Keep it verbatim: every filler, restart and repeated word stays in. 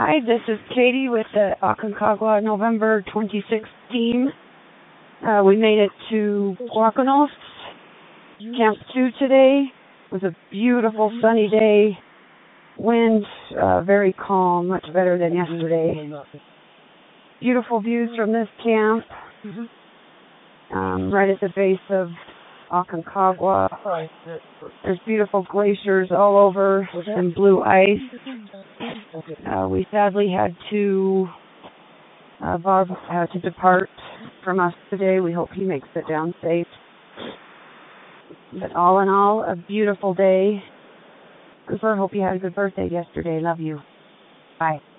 Hi, this is Katie with the Aconcagua November twenty-sixth team. Uh, we made it to Guacanos, Camp two today. It was a beautiful sunny day. Wind, uh, very calm, much better than yesterday. Beautiful views from this camp. Um, right at the base of Aconcagua. There's beautiful glaciers all over and blue ice. Uh, we sadly had to uh, Bob had to depart from us today. We hope he makes it down safe. But all in all, a beautiful day. Cooper, hope you had a good birthday yesterday. Love you. Bye.